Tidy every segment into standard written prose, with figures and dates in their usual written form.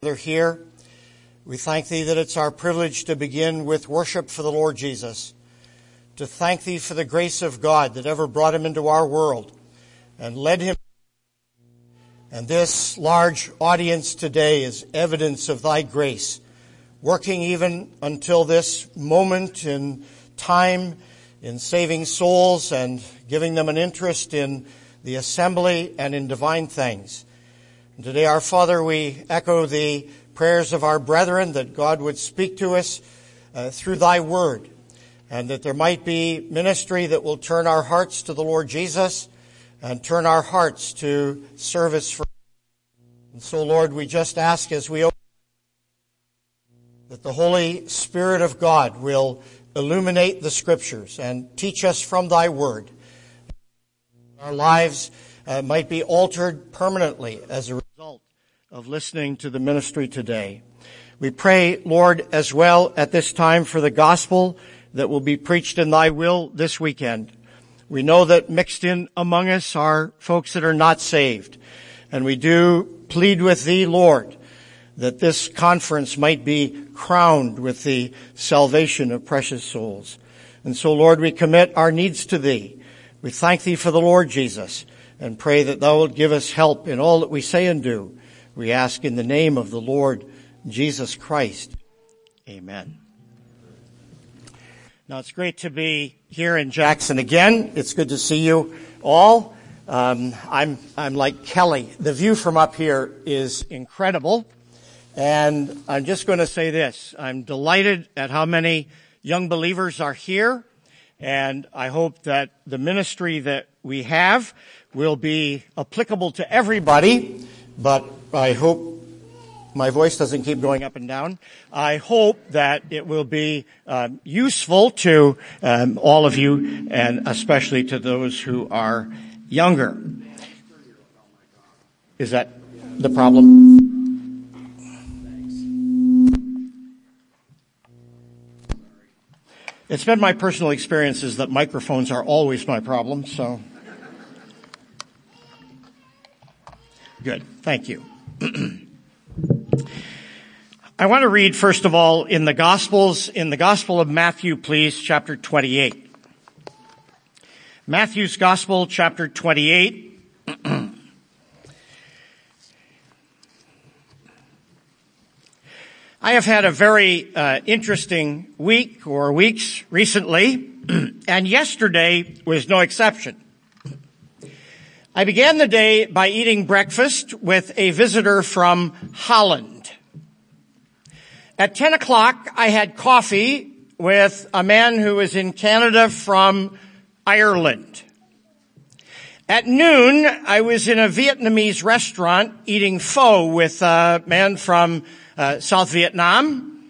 gather here. We thank Thee that it's our privilege to begin with worship for the Lord Jesus, to thank Thee for the grace of God that ever brought Him into our world and led Him. And this large audience today is evidence of Thy grace, working even until this moment in time in saving souls and giving them an interest in the assembly and in divine things. And today, our Father, we echo the prayers of our brethren that God would speak to us through Thy Word, and that there might be ministry that will turn our hearts to the Lord Jesus and turn our hearts to service for Him. And so, Lord, we just ask as we open that the Holy Spirit of God will illuminate the Scriptures and teach us from Thy Word. Our lives might be altered permanently as a result of listening to the ministry today. We pray, Lord, as well at this time for the gospel that will be preached in Thy will this weekend. We know that mixed in among us are folks that are not saved. And we do plead with Thee, Lord, that this conference might be crowned with the salvation of precious souls. And so, Lord, we commit our needs to Thee. We thank Thee for the Lord Jesus and pray that Thou wilt give us help in all that we say and do. We ask in the name of the Lord Jesus Christ. Amen. Now, it's great to be here in Jackson again. It's good to see you all. I'm like Kelly. The view from up here is incredible. And I'm just going to say this. I'm delighted at how many young believers are here. And I hope that the ministry that we have will be applicable to everybody. But I hope my voice doesn't keep going up and down. I hope that it will be useful to all of you, and especially to those who are younger. Is that the problem? It's been my personal experiences that microphones are always my problem, so. Good. Thank you. I want to read, first of all, in the Gospel of Matthew, please, chapter 28. Matthew's Gospel, chapter 28. I have had a very interesting week or weeks recently, and yesterday was no exception. I began the day by eating breakfast with a visitor from Holland. At 10 o'clock, I had coffee with a man who was in Canada from Ireland. At noon, I was in a Vietnamese restaurant eating pho with a man from South Vietnam.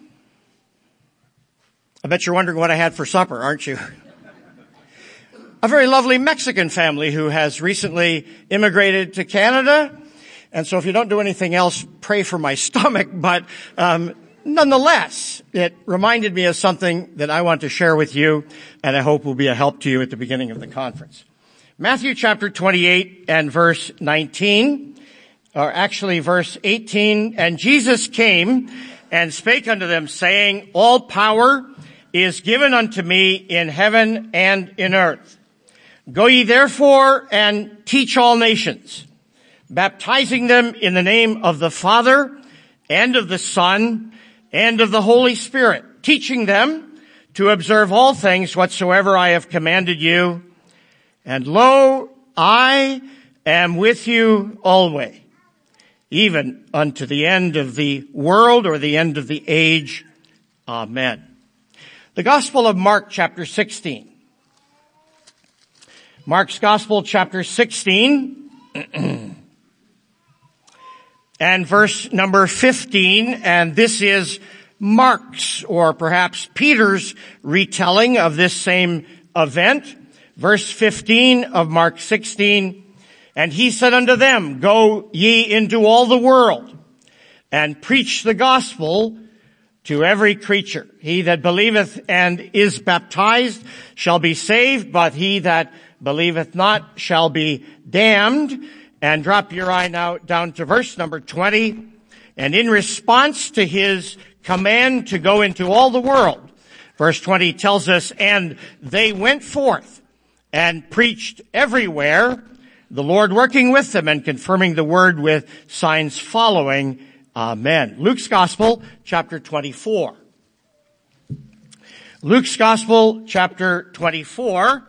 I bet you're wondering what I had for supper, aren't you? A very lovely Mexican family who has recently immigrated to Canada. And so if you don't do anything else, pray for my stomach. But nonetheless, it reminded me of something that I want to share with you, and I hope will be a help to you at the beginning of the conference. Matthew chapter 28 and verse 19. Or actually verse 18, and Jesus came and spake unto them, saying, All power is given unto me in heaven and in earth. Go ye therefore and teach all nations, baptizing them in the name of the Father and of the Son and of the Holy Spirit, teaching them to observe all things whatsoever I have commanded you. And lo, I am with you always, even unto the end of the world, or the end of the age. Amen. The Gospel of Mark, chapter 16. Mark's Gospel, chapter 16, and verse number 15, and this is Mark's, or perhaps Peter's, retelling of this same event. Verse 15 of Mark 16, And he said unto them, Go ye into all the world, and preach the gospel to every creature. He that believeth and is baptized shall be saved, but he that believeth not shall be damned. And drop your eye now down to verse number 20. And in response to his command to go into all the world, verse 20 tells us, and they went forth and preached everywhere, the Lord working with them and confirming the word with signs following. Amen. Luke's Gospel, chapter 24. Luke's Gospel, chapter 24.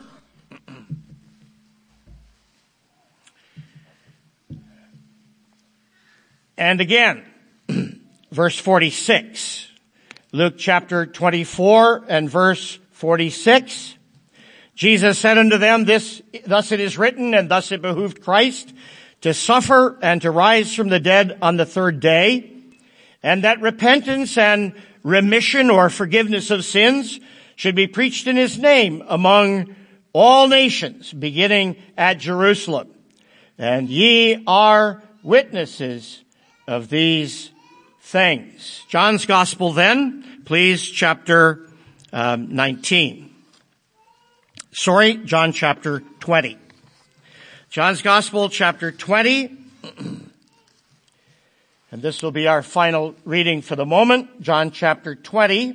And again, verse 46. Luke chapter 24 and verse 46. Jesus said unto them, thus it is written, and thus it behooved Christ to suffer and to rise from the dead on the third day, and that repentance and remission or forgiveness of sins should be preached in his name among all nations, beginning at Jerusalem. And ye are witnesses of these things. John's Gospel then, please, chapter 19. John chapter 20. John's Gospel, chapter 20. And this will be our final reading for the moment. John chapter 20.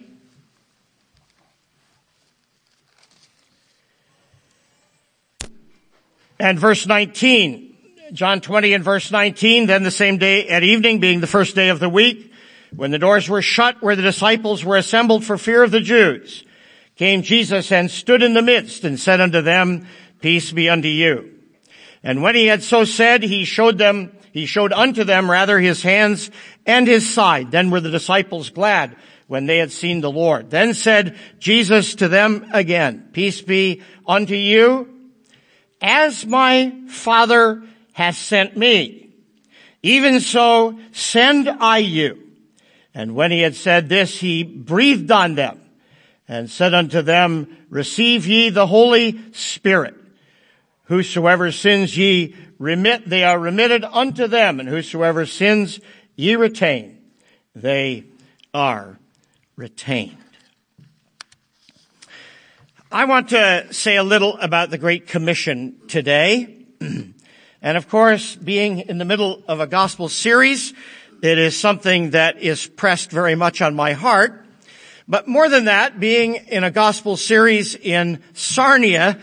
And verse 19. John 20 and verse 19. Then the same day at evening, being the first day of the week, when the doors were shut where the disciples were assembled for fear of the Jews, came Jesus and stood in the midst and said unto them, Peace be unto you. And when he had so said, he showed unto them his hands and his side. Then were the disciples glad when they had seen the Lord. Then said Jesus to them again, Peace be unto you. As my Father hath sent me, even so send I you. And when he had said this, he breathed on them and said unto them, Receive ye the Holy Spirit. Whosoever sins ye remit, they are remitted unto them. And whosoever sins ye retain, they are retained. I want to say a little about the Great Commission today. And of course, being in the middle of a gospel series, it is something that is pressed very much on my heart. But more than that, being in a gospel series in Sarnia,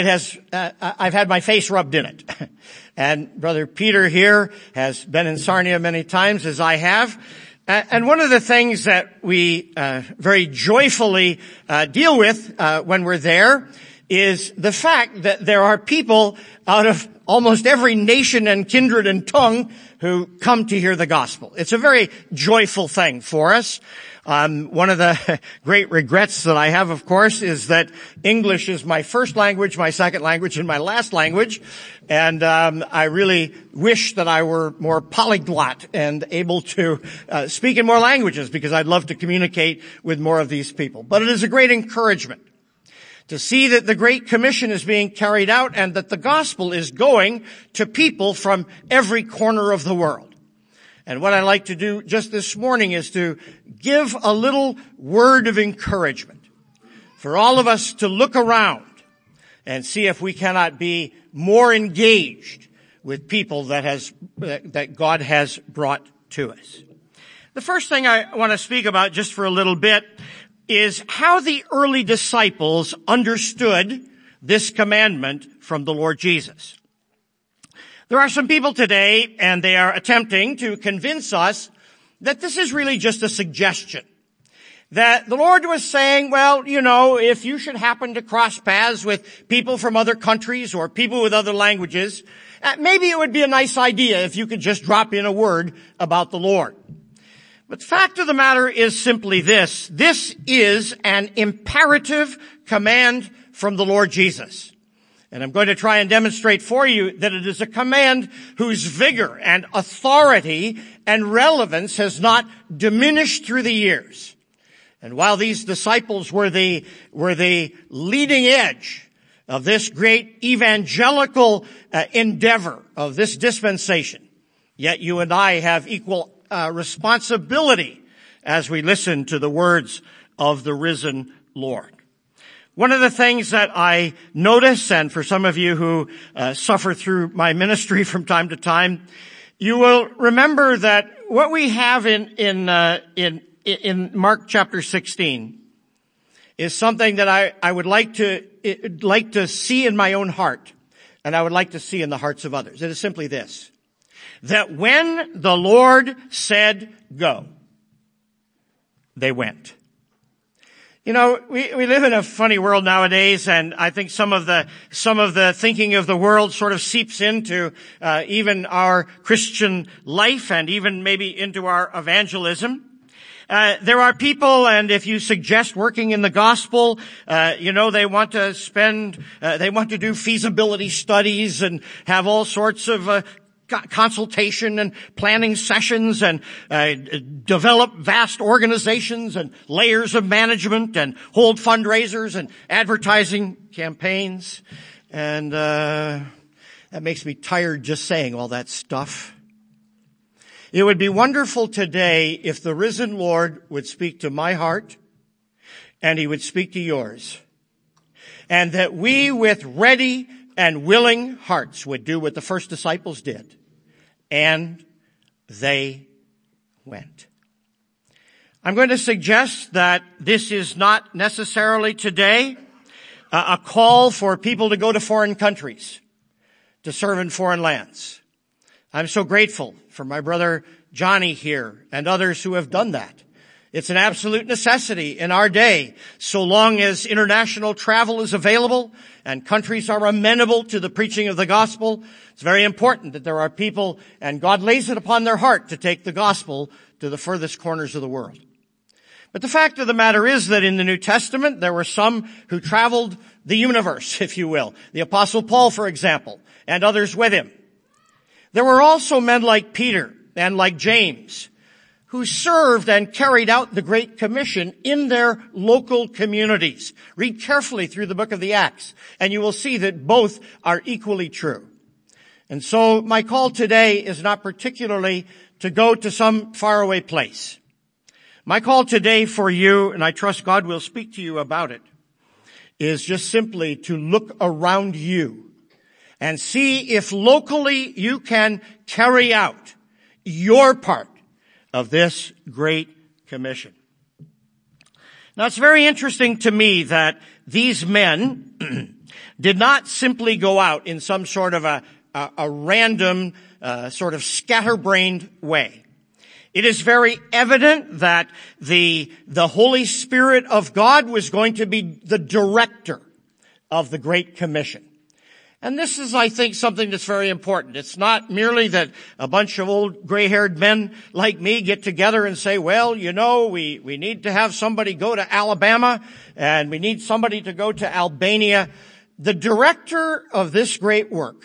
I've had my face rubbed in it. And Brother Peter here has been in Sarnia many times, as I have. And one of the things that we very joyfully deal with when we're there is the fact that there are people out of almost every nation and kindred and tongue who come to hear the gospel. It's a very joyful thing for us. One of the great regrets that I have, of course, is that English is my first language, my second language, and my last language. And I really wish that I were more polyglot and able to speak in more languages, because I'd love to communicate with more of these people. But it is a great encouragement to see that the Great Commission is being carried out and that the gospel is going to people from every corner of the world. And what I'd like to do just this morning is to give a little word of encouragement for all of us to look around and see if we cannot be more engaged with people that God has brought to us. The first thing I want to speak about just for a little bit is how the early disciples understood this commandment from the Lord Jesus. There are some people today, and they are attempting to convince us that this is really just a suggestion. That the Lord was saying, well, if you should happen to cross paths with people from other countries or people with other languages, maybe it would be a nice idea if you could just drop in a word about the Lord. But the fact of the matter is simply this. This is an imperative command from the Lord Jesus. And I'm going to try and demonstrate for you that it is a command whose vigor and authority and relevance has not diminished through the years. And while these disciples were the leading edge of this great evangelical endeavor of this dispensation, yet you and I have equal responsibility as we listen to the words of the risen Lord. One of the things that I notice, and for some of you who suffer through my ministry from time to time, you will remember that what we have in Mark chapter 16 is something that I would like to see in my own heart, and I would like to see in the hearts of others. It is simply this: that when the Lord said go, they went. You know, we live in a funny world nowadays, and I think some of the thinking of the world sort of seeps into even our Christian life and even maybe into our evangelism. There are people, and if you suggest working in the gospel, they want to do feasibility studies and have all sorts of consultation and planning sessions and develop vast organizations and layers of management and hold fundraisers and advertising campaigns. And that makes me tired just saying all that stuff. It would be wonderful today if the risen Lord would speak to my heart and he would speak to yours, and that we with ready and willing hearts would do what the first disciples did. And they went. I'm going to suggest that this is not necessarily today a call for people to go to foreign countries, to serve in foreign lands. I'm so grateful for my brother Johnny here and others who have done that. It's an absolute necessity in our day, so long as international travel is available and countries are amenable to the preaching of the gospel. It's very important that there are people, and God lays it upon their heart to take the gospel to the furthest corners of the world. But the fact of the matter is that in the New Testament, there were some who traveled the universe, if you will. The Apostle Paul, for example, and others with him. There were also men like Peter and like James, who served and carried out the Great Commission in their local communities. Read carefully through the book of the Acts, and you will see that both are equally true. And so my call today is not particularly to go to some faraway place. My call today for you, and I trust God will speak to you about it, is just simply to look around you and see if locally you can carry out your part of this Great Commission. Now, it's very interesting to me that these men did not simply go out in some sort of a random, sort of scatterbrained way. It is very evident that the Holy Spirit of God was going to be the director of the Great Commission. And this is, I think, something that's very important. It's not merely that a bunch of old gray-haired men like me get together and say, well, you know, we need to have somebody go to Alabama and we need somebody to go to Albania. The director of this great work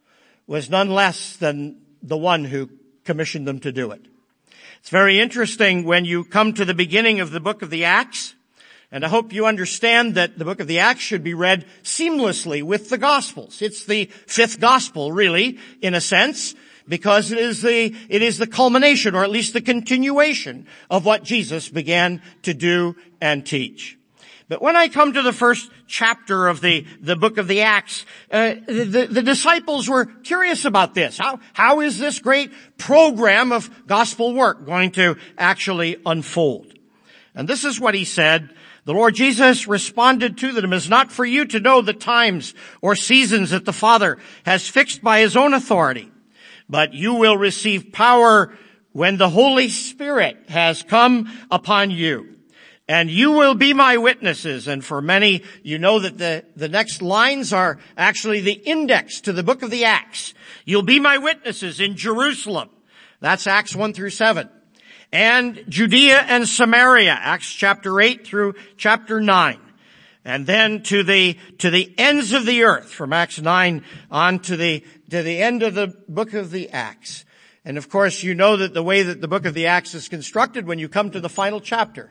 was none less than the one who commissioned them to do it. It's very interesting when you come to the beginning of the book of the Acts. And I hope you understand that the book of the Acts should be read seamlessly with the Gospels. It's the fifth Gospel, really, in a sense, because it is the culmination, or at least the continuation, of what Jesus began to do and teach. But when I come to the first chapter of the book of the Acts, the disciples were curious about this. How is this great program of gospel work going to actually unfold? And this is what he said. The Lord Jesus responded to them, "It is not for you to know the times or seasons that the Father has fixed by his own authority, but you will receive power when the Holy Spirit has come upon you. And you will be my witnesses." And for many, you know that the next lines are actually the index to the book of the Acts. You'll be my witnesses in Jerusalem. That's Acts 1 through 7. And Judea and Samaria, Acts chapter 8 through chapter 9. And then to the ends of the earth, from Acts 9 on to the end of the book of the Acts. And of course, you know that the way that the book of the Acts is constructed, when you come to the final chapter,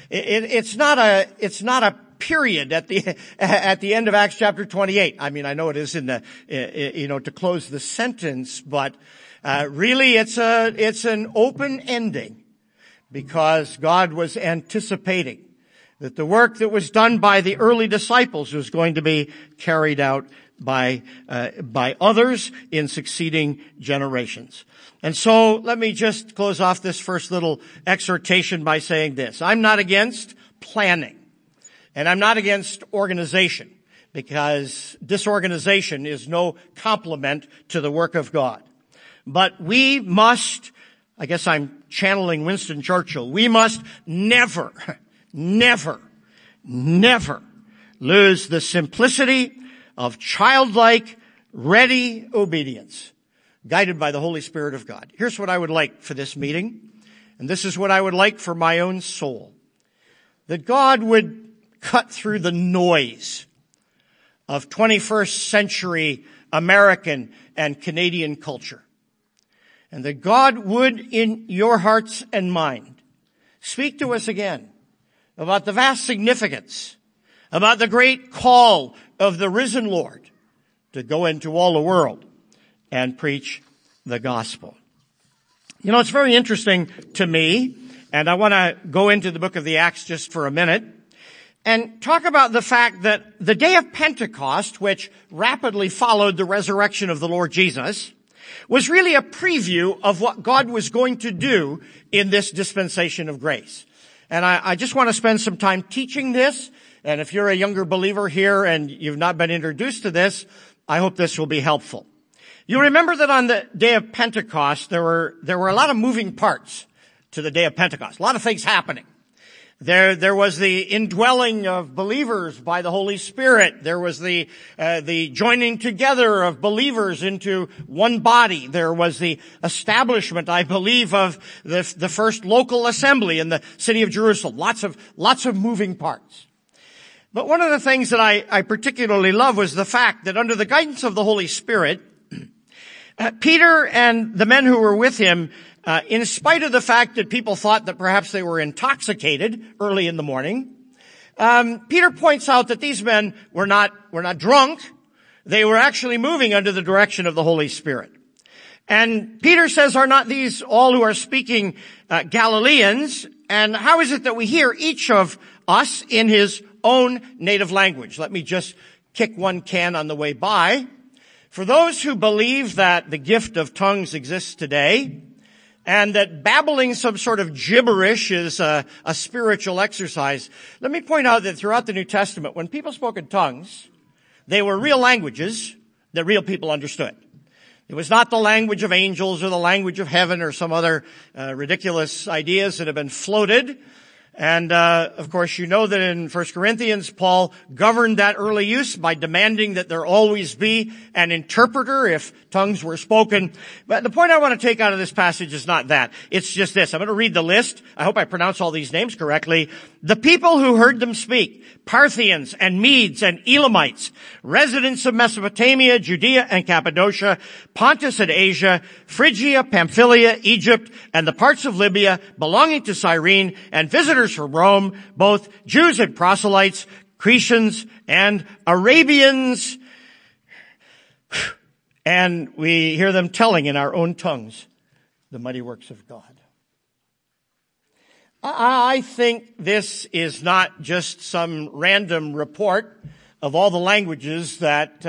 it's not a period at the end of Acts chapter 28. I mean, I know it is in the, to close the sentence, but really it's an open ending, because God was anticipating that the work that was done by the early disciples was going to be carried out by others in succeeding generations. And so let me just close off this first little exhortation by saying this. I'm not against planning, and I'm not against organization, because disorganization is no complement to the work of God. But we must, I guess I'm channeling Winston Churchill, we must never lose the simplicity of childlike, ready obedience, guided by the Holy Spirit of God. Here's what I would like for this meeting, and this is what I would like for my own soul. That God would cut through the noise of 21st century American and Canadian culture. And that God would, in your hearts and mind, speak to us again about the vast significance, about the great call of the risen Lord to go into all the world and preach the gospel. You know, it's very interesting to me, and I want to go into the book of the Acts just for a minute and talk about the fact that the day of Pentecost, which rapidly followed the resurrection of the Lord Jesus, was really a preview of what God was going to do in this dispensation of grace. And I just want to spend some time teaching this. And if you're a younger believer here and you've not been introduced to this, I hope this will be helpful. You remember that on the day of Pentecost, there were a lot of moving parts to the day of Pentecost. A lot of things happening. There was the indwelling of believers by the Holy Spirit. There was the joining together of believers into one body. There was the establishment, I believe, of the first local assembly in the city of Jerusalem. Lots of moving parts. But one of the things that I particularly love was the fact that under the guidance of the Holy Spirit, Peter and the men who were with him, in spite of the fact that people thought that perhaps they were intoxicated early in the morning, Peter points out that these men were not drunk. They were actually moving under the direction of the Holy Spirit. And Peter says, are not these all who are speaking Galileans? And how is it that we hear each of us in his own native language? Let me just kick one can on the way by. For those who believe that the gift of tongues exists today, and that babbling some sort of gibberish is a spiritual exercise, let me point out that throughout the New Testament, when people spoke in tongues, they were real languages that real people understood. It was not the language of angels or the language of heaven or some other ridiculous ideas that have been floated. And of course, you know that in 1 Corinthians, Paul governed that early use by demanding that there always be an interpreter if tongues were spoken. But the point I want to take out of this passage is not that. It's just this. I'm going to read the list. I hope I pronounce all these names correctly. The people who heard them speak: Parthians and Medes and Elamites, residents of Mesopotamia, Judea and Cappadocia, Pontus and Asia, Phrygia, Pamphylia, Egypt, and the parts of Libya belonging to Cyrene, and visitors from Rome, both Jews and proselytes, Cretians and Arabians. And we hear them telling in our own tongues the mighty works of God. I think this is not just some random report of all the languages that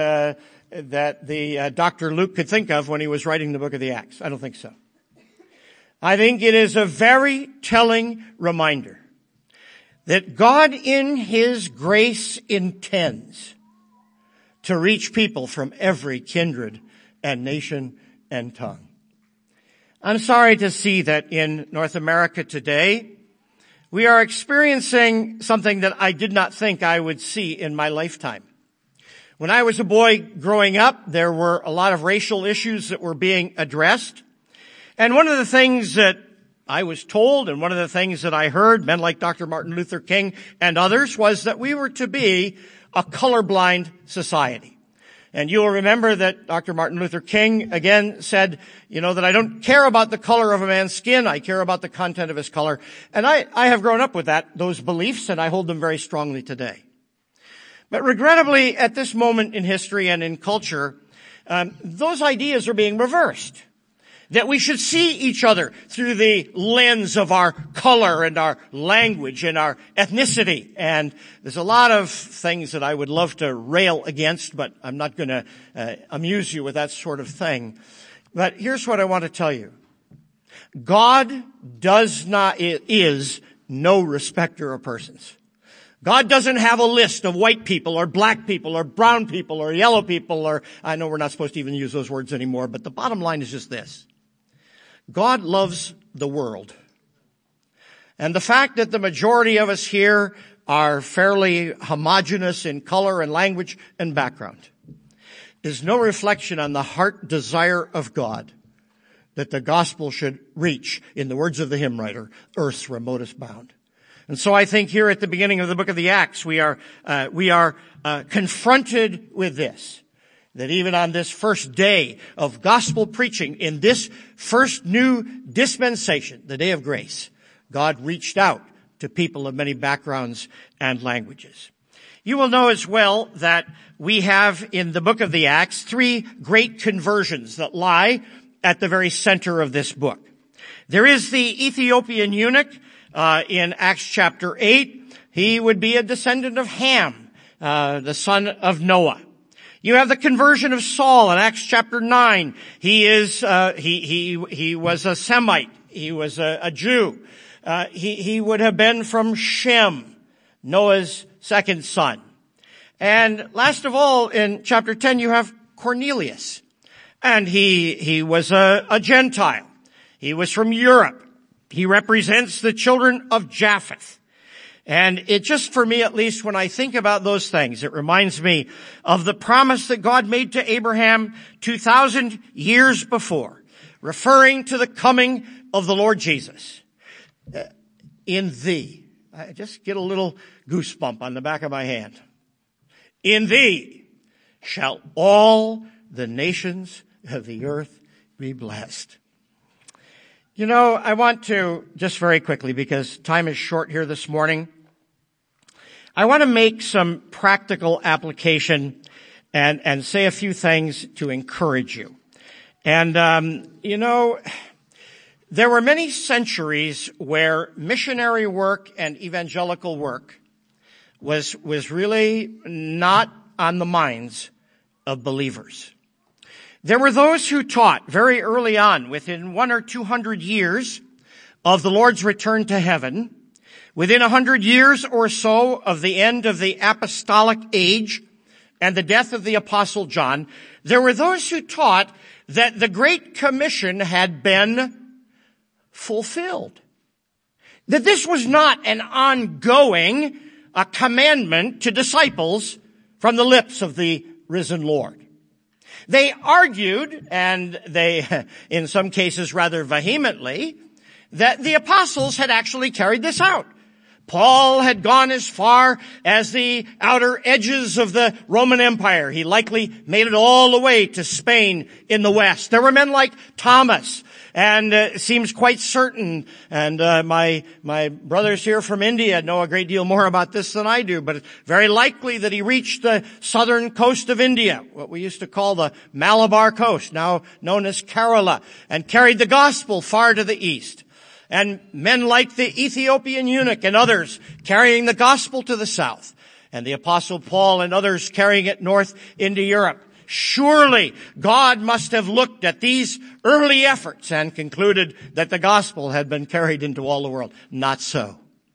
Dr. Luke could think of when he was writing the book of the Acts. I don't think so. I think it is a very telling reminder that God in His grace intends to reach people from every kindred and nation and tongue. I'm sorry to see that in North America today, we are experiencing something that I did not think I would see in my lifetime. When I was a boy growing up, there were a lot of racial issues that were being addressed. And one of the things that I was told, and one of the things that I heard, men like Dr. Martin Luther King and others, was that we were to be a colorblind society. And you will remember that Dr. Martin Luther King again said, that I don't care about the color of a man's skin, I care about the content of his color. And I have grown up with those beliefs, and I hold them very strongly today. But regrettably, at this moment in history and in culture, those ideas are being reversed. that we should see each other through the lens of our color and our language and our ethnicity. And there's a lot of things that I would love to rail against, but I'm not going to amuse you with that sort of thing. But here's what I want to tell you. God is no respecter of persons. God doesn't have a list of white people or black people or brown people or yellow people or, I know we're not supposed to even use those words anymore, but the bottom line is just this. God loves the world. And the fact that the majority of us here are fairly homogeneous in color and language and background is no reflection on the heart desire of God that the gospel should reach, in the words of the hymn writer, earth's remotest bound. And so I think here at the beginning of the book of the Acts, we are confronted with this, that even on this first day of gospel preaching, in this first new dispensation, the day of grace, God reached out to people of many backgrounds and languages. You will know as well that we have in the book of the Acts 3 great conversions that lie at the very center of this book. There is the Ethiopian eunuch, in Acts chapter 8, he would be a descendant of Ham, the son of Noah. You have the conversion of Saul in Acts chapter 9. He was a Semite. He was a Jew. He would have been from Shem, Noah's second son. And last of all, in chapter 10, you have Cornelius. And he was a Gentile. He was from Europe. He represents the children of Japheth. And it just, for me at least, when I think about those things, it reminds me of the promise that God made to Abraham 2,000 years before, referring to the coming of the Lord Jesus. In thee. I just get a little goosebump on the back of my hand. In thee shall all the nations of the earth be blessed. You know, I want to, just very quickly, because time is short here this morning, I want to make some practical application and say a few things to encourage you. And, you know, there were many centuries where missionary work and evangelical work was really not on the minds of believers. There were those who taught very early on, within 100 or 200 years of the Lord's return to heaven, within 100 years or so of the end of the apostolic age and the death of the Apostle John, there were those who taught that the Great Commission had been fulfilled. That this was not an ongoing commandment to disciples from the lips of the risen Lord. They argued, and they, in some cases rather vehemently, that the apostles had actually carried this out. Paul had gone as far as the outer edges of the Roman Empire. He likely made it all the way to Spain in the west. There were men like Thomas, and it seems quite certain, and my brothers here from India know a great deal more about this than I do, but it's very likely that he reached the southern coast of India, what we used to call the Malabar coast, now known as Kerala, and carried the gospel far to the east. And men like the Ethiopian eunuch and others carrying the gospel to the south, and the Apostle Paul and others carrying it north into Europe. Surely God must have looked at these early efforts and concluded that the gospel had been carried into all the world. Not so.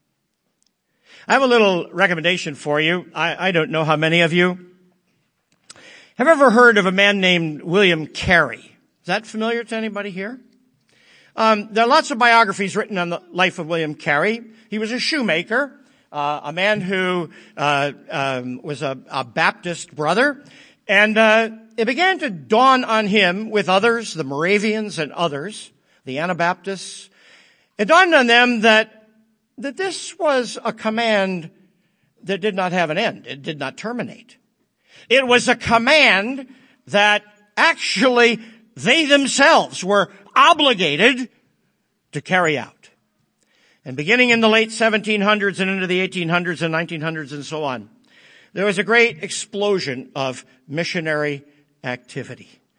I have a little recommendation for you. I don't know how many of you have ever heard of a man named William Carey. Is that familiar to anybody here? There are lots of biographies written on the life of William Carey. He was a shoemaker, a man who was a Baptist brother. And it began to dawn on him with others, the Moravians and others, the Anabaptists. It dawned on them that this was a command that did not have an end. It did not terminate. It was a command that actually they themselves were obligated to carry out. And beginning in the late 1700s and into the 1800s and 1900s and so on, there was a great explosion of missionary activity.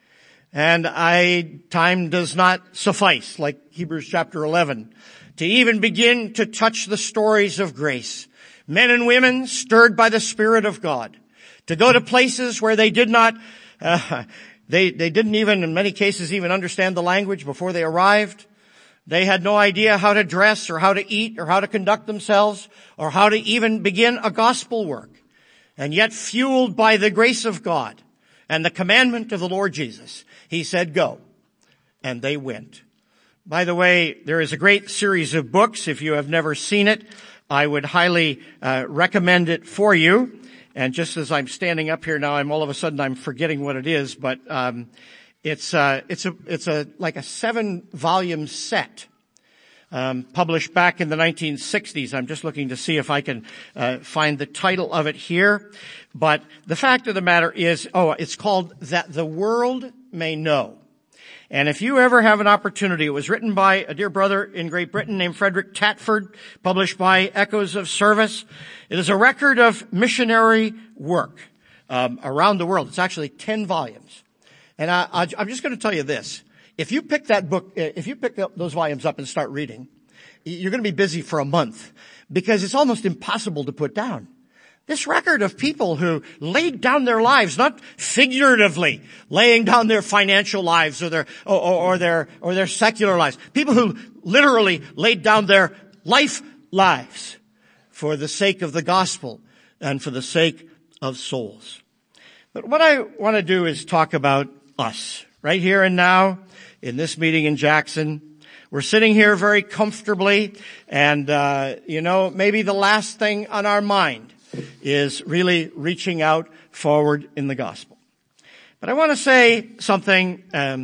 And time does not suffice, like Hebrews chapter 11, to even begin to touch the stories of grace. Men and women stirred by the Spirit of God to go to places where they did not, they didn't even, in many cases, even understand the language before they arrived. They had no idea how to dress or how to eat or how to conduct themselves or how to even begin a gospel work. And yet, fueled by the grace of God and the commandment of the Lord Jesus, He said, go. And they went. By the way, there is a great series of books. If you have never seen it, I would highly recommend it for you. And just as I'm standing up here now, I'm forgetting what it is, but it's like a 7-volume set, published back in the 1960s. I'm just looking to see if I can find the title of it here. But the fact of the matter is, it's called That the World May Know. And if you ever have an opportunity, it was written by a dear brother in Great Britain named Frederick Tatford, published by Echoes of Service. It is a record of missionary work around the world. It's actually 10 volumes. And I'm just going to tell you this. If you pick those volumes up and start reading, you're going to be busy for a month because it's almost impossible to put down. This record of people who laid down their lives, not figuratively laying down their financial lives or their secular lives. People who literally laid down their lives for the sake of the gospel and for the sake of souls. But what I want to do is talk about us right here and now in this meeting in Jackson. We're sitting here very comfortably and, maybe the last thing on our mind is really reaching out forward in the gospel. But I want to say something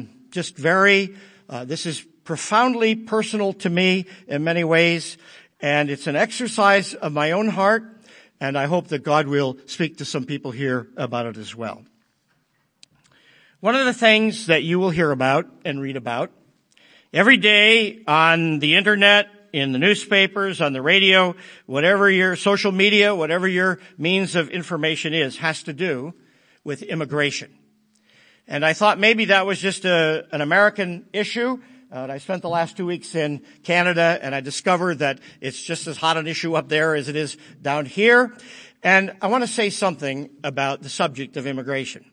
this is profoundly personal to me in many ways, and it's an exercise of my own heart, and I hope that God will speak to some people here about it as well. One of the things that you will hear about and read about every day on the internet, in the newspapers, on the radio, whatever your social media, whatever your means of information is, has to do with immigration. And I thought maybe that was just an American issue. I spent the last 2 weeks in Canada, and I discovered that it's just as hot an issue up there as it is down here. And I want to say something about the subject of immigration.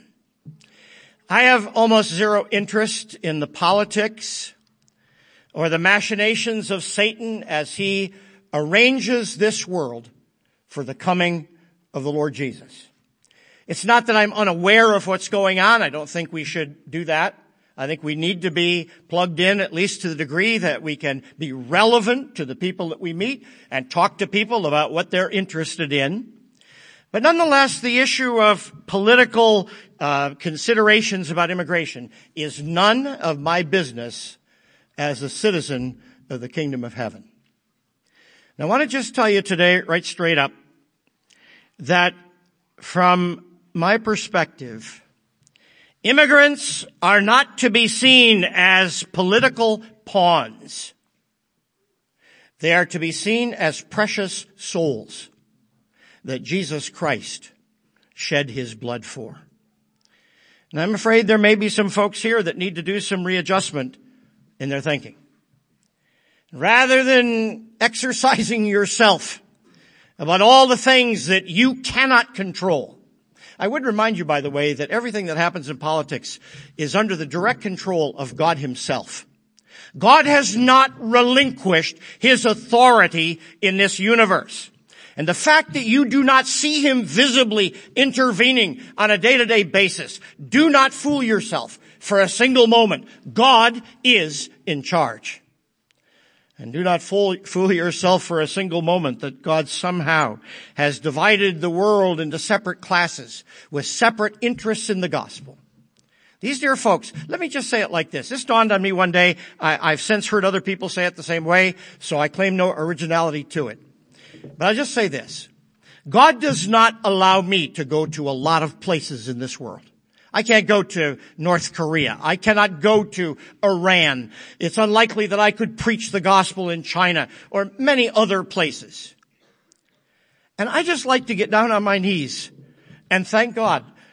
I have almost zero interest in the politics or the machinations of Satan as he arranges this world for the coming of the Lord Jesus. It's not that I'm unaware of what's going on. I don't think we should do that. I think we need to be plugged in, at least to the degree that we can be relevant to the people that we meet and talk to people about what they're interested in. But nonetheless, the issue of political considerations about immigration is none of my business as a citizen of the kingdom of heaven. Now, I want to just tell you today, right straight up, that from my perspective, immigrants are not to be seen as political pawns. They are to be seen as precious souls that Jesus Christ shed His blood for. And I'm afraid there may be some folks here that need to do some readjustment in their thinking. Rather than exercising yourself about all the things that you cannot control. I would remind you, by the way, that everything that happens in politics is under the direct control of God Himself. God has not relinquished His authority in this universe. And the fact that you do not see Him visibly intervening on a day-to-day basis, do not fool yourself for a single moment. God is in charge. And do not fool yourself for a single moment that God somehow has divided the world into separate classes with separate interests in the gospel. These dear folks, let me just say it like this. This dawned on me one day. I've since heard other people say it the same way, so I claim no originality to it. But I'll just say this. God does not allow me to go to a lot of places in this world. I can't go to North Korea. I cannot go to Iran. It's unlikely that I could preach the gospel in China or many other places. And I just like to get down on my knees and thank God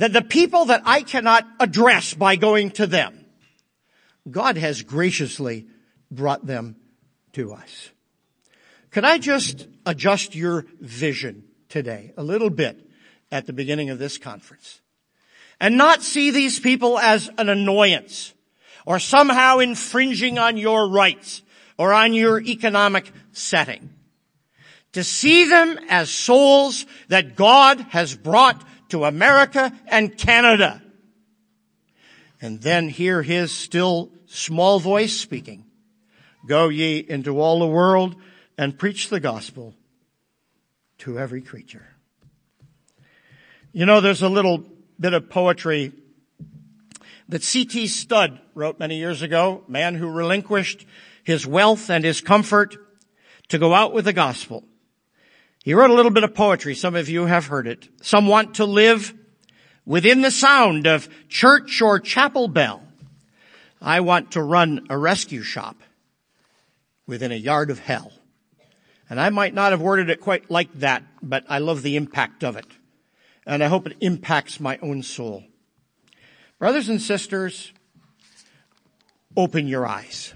that the people that I cannot address by going to them, God has graciously brought them to us. Could I just adjust your vision today a little bit at the beginning of this conference and not see these people as an annoyance or somehow infringing on your rights or on your economic setting? To see them as souls that God has brought to America and Canada. And then hear his still small voice speaking, "Go ye into all the world and preach the gospel to every creature." You know, there's a little bit of poetry that C.T. Studd wrote many years ago, man who relinquished his wealth and his comfort to go out with the gospel. He wrote a little bit of poetry. Some of you have heard it. Some want to live within the sound of church or chapel bell. I want to run a rescue shop within a yard of hell. And I might not have worded it quite like that, but I love the impact of it. And I hope it impacts my own soul. Brothers and sisters, open your eyes.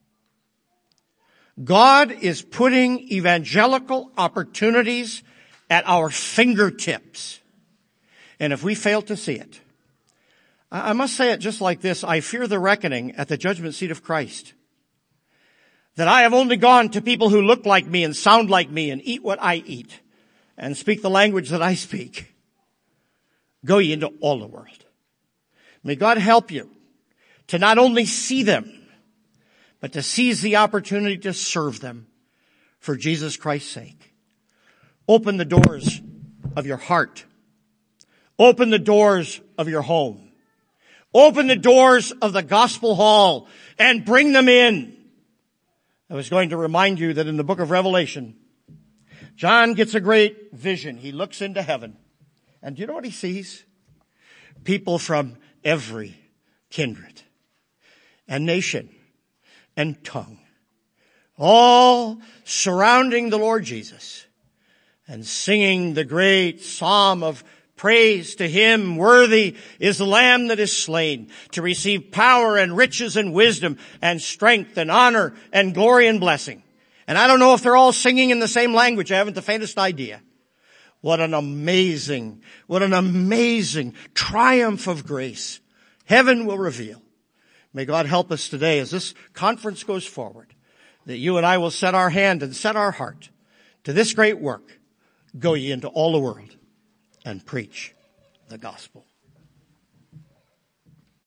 God is putting evangelical opportunities at our fingertips. And if we fail to see it, I must say it just like this: I fear the reckoning at the judgment seat of Christ. That I have only gone to people who look like me and sound like me and eat what I eat and speak the language that I speak. Go ye into all the world. May God help you to not only see them, but to seize the opportunity to serve them for Jesus Christ's sake. Open the doors of your heart. Open the doors of your home. Open the doors of the gospel hall and bring them in. I was going to remind you that in the book of Revelation, John gets a great vision. He looks into heaven. And do you know what he sees? People from every kindred and nation and tongue, all surrounding the Lord Jesus and singing the great psalm of praise to him. Worthy is the Lamb that is slain to receive power and riches and wisdom and strength and honor and glory and blessing. And I don't know if they're all singing in the same language. I haven't the faintest idea. What an amazing triumph of grace heaven will reveal. May God help us today as this conference goes forward, that you and I will set our hand and set our heart to this great work. Go ye into all the world and preach the gospel.